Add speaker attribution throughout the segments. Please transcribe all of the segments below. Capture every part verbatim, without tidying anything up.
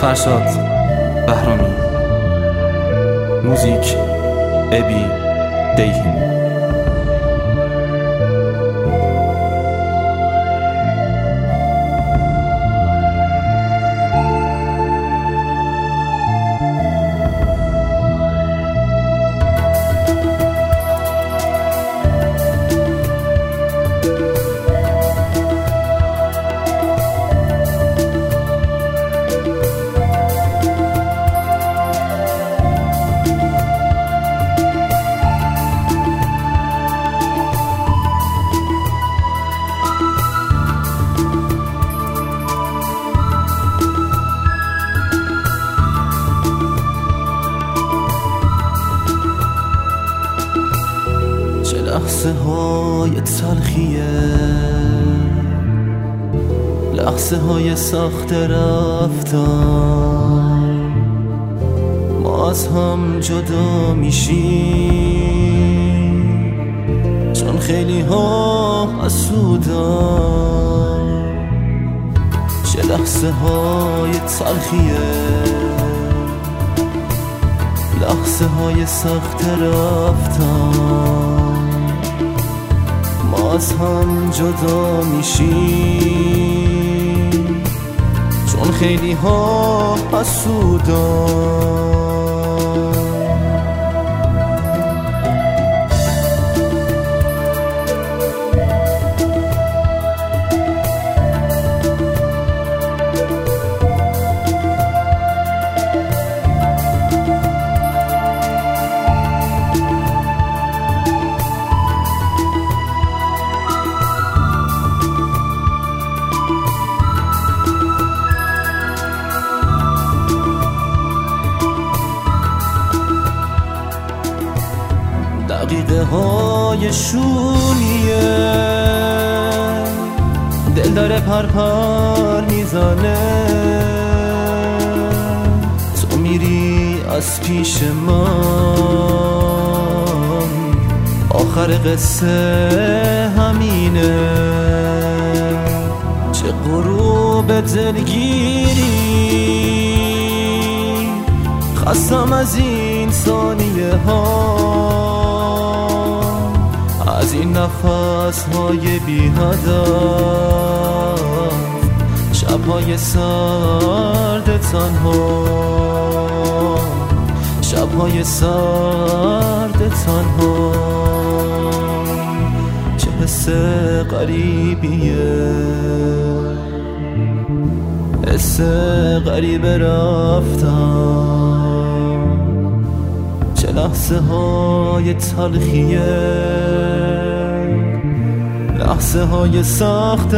Speaker 1: فرشاد بهرامی. موزیک ابی دیهیم.
Speaker 2: لحظه های تلخیه، لحظه های سخت رفتن، ما از هم جدا میشیم چون خیلی ها حسودن. چه لحظه های تلخیه، لحظه های سخت رفتن، ما از هم جدا میشیم چون خیلی ها حسودن. دقیقه های شونیه، دل داره پر پر میزنه، تو میری از پیش من، آخر قصه همینه. چه غروب دلگیری، خستم از این ثانیه ها، از این نفس های بی هدف، شبهای سرد تنها، شبهای سرد تنها. چه حس غریبیه، حس غریب رفتن. چه لحظه های تلخیه، لحظه های سخت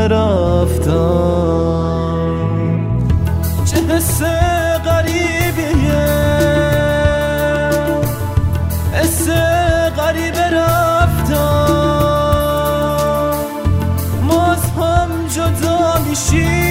Speaker 2: رفتن. چه حس غریبیه، حس غریب رفتن، ما از هم جدا میشیم